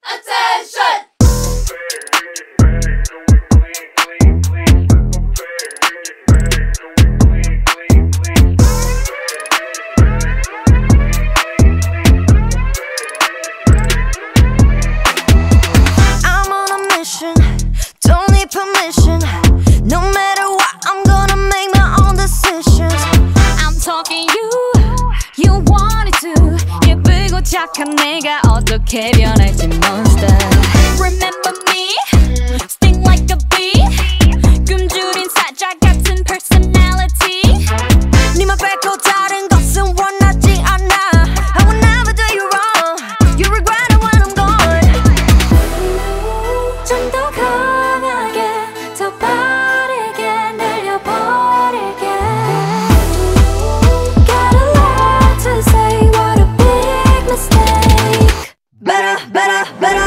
Attention! I'm on a mission, don't need permission. No matter what, I'm gonna make my own decisions. I'm talking you wanted to. 예쁘고 착한 내가 어떻게 변할지 monster. Remember me, sting like a bee. 굶주린 사자 같은 personality. 네만 뺏고 다른 것은 원하지 않아. I will never do you wrong. You regret it when I'm gone. 좀 더 강하게, 더 빠르게 늘려버릴게. Got a lot to say, what a big mistake. Better, better, better.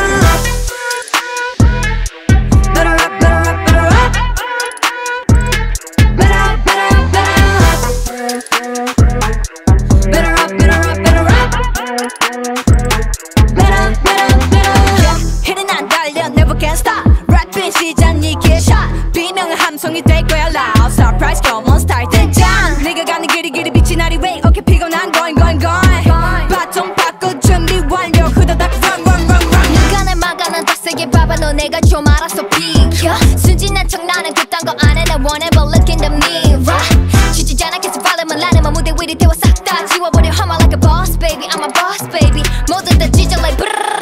Better up, better up, better up. Better, better, better. Better up, better up, better up. Better, better, better. Yeah, hitting 안 달려, never can stop. 랩인 시작 니기의 shot. 비명은 함성이 될 거야 loud. Surprise, come on, start 등장. 네가 가는 길이 빛이 나리 way. Okay, 피곤한 going. 바통 바꿔 준비 완료. 후다닥 run. 누가 날 막아 난 더 세게 봐봐. 너 내가 좀 알아서 비켜. 순진한 척 나는 그딴 거 안 해. 나 whenever look in the mirror. 지치지 않아 계속 발음을 나는 맘 무대 위를 태워 싹 다 지워버려. I'm like a boss baby, I'm a boss baby. 모두 다 지져 like brrrr.